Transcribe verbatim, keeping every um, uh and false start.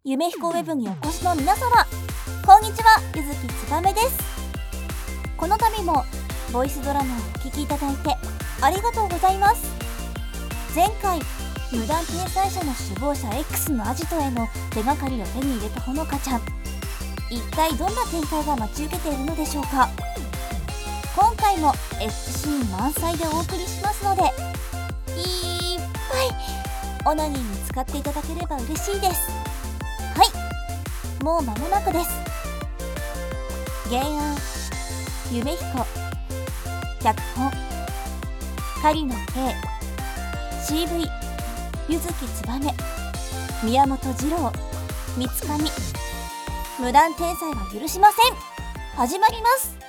夢彦ウェブにお越しの皆様、こんにちは、ゆずきつばめです。この度もボイスドラマをお聞きいただいてありがとうございます。前回、無断転載者の首謀者 X のアジトへの手がかりを手に入れたほのかちゃん、一体どんな展開が待ち受けているのでしょうか。今回も エスシーン満載でお送りしますので、いっぱいオナニーに使っていただければ嬉しいです。はい、もう間もなくです。原案夢彦、脚本狩野圭、 シーブイ ゆずきつばめ、宮本二郎、三つ上。無断転載は許しません。始まります。